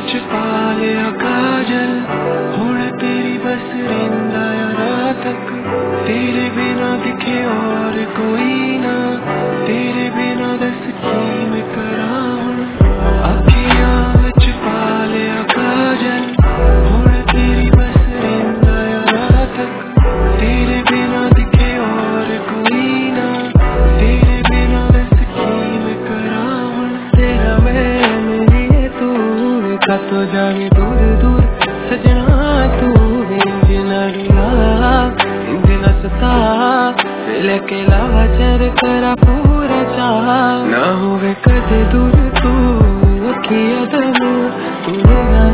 विच पा लिया काजल, हुण तेरी बस रहिंदा रात तक। तेरे बिना दिखे और कोई ना, तेरे बिना दस की मैं करा हुण। अखियां विच पा लिया काजल, हुण तेरी बस रहिंदा रात तक। तेरे बिना दिखे और कोई ना, तेरे बिना दस की मैं करा हुण। तेरा मैं मेरी तू तो जावे दूर दूर सजना, तू इंजना रुला इंजना सता लेके लावा चर करा पूरा चाह। ना होवे कदे दूर तू अखियां तू, तू